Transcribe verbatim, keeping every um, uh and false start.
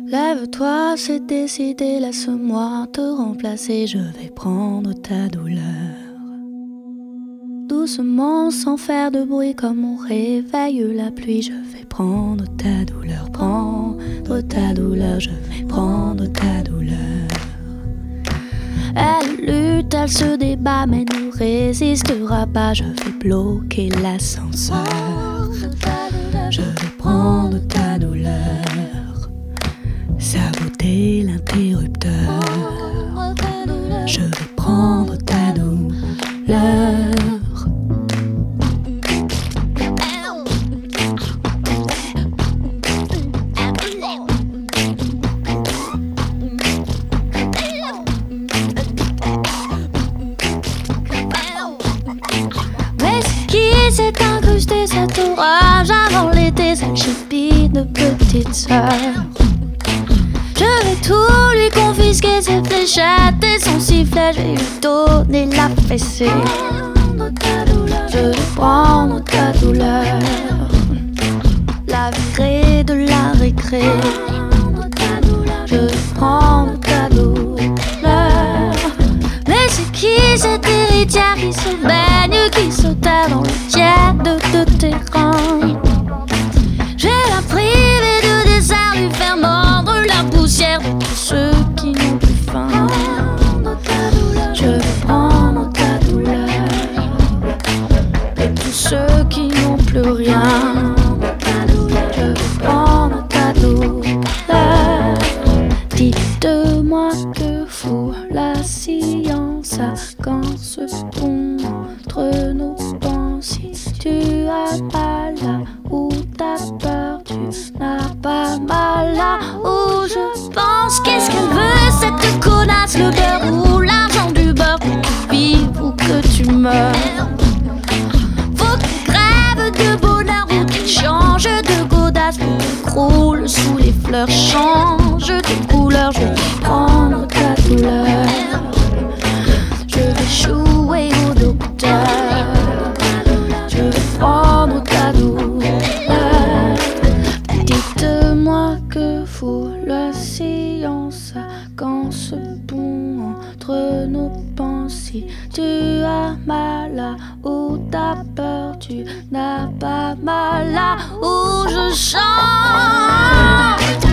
Lève-toi, c'est décidé, laisse-moi te remplacer, je vais prendre ta douleur. Doucement, sans faire de bruit, comme on réveille la pluie, je vais prendre ta douleur, prendre ta douleur, je vais prendre ta douleur. Elle lutte, elle se débat, mais ne résistera pas, je vais bloquer l'ascenseur. Je vais prendre ta douleur, saboter l'interrupteur. Je vais prendre ta douleur. Mais ce qui s'est incrusté cet orage avant l'été, cette chipie de petite sœur. Je vais tout lui confisquer, ses fléchettes et son sifflet, je vais lui donner la fessée. Je vais prendre ta douleur, la virer de la récré. Je vais prendre ta douleur. Mais c'est qui cette héritière qui se baigne, qui se terre dans le tiède de tes reins? Je vais la priver de dessert, lui faire mordre la poussière de tous ceux qui n'ont plus faim. Je vais prendre ta douleur de tous ceux qui n'ont plus rien. Je vais prendre ta douleur. Dites-moi que fout la science quand se pond entre nos pensées. Tu as mal là où t'as peur, tu n'as pas mal là où je pense. Qu'est-ce qu'elle veut cette connasse, le beurre ou l'argent du beurre, que tu vives ou que tu meurs? Faut qu'elle crève de bonheur ou qu'elle change de godasse, ou qu'elle croule sous les fleurs, change de couleur. Je vais prendre ta douleur, je vais jouer au docteur. Je vais prendre ta douleur. Dites-moi que fout la science quand se pond entre nos pensées. Tu as mal là où t'as peur, tu n'as pas mal là où je chante.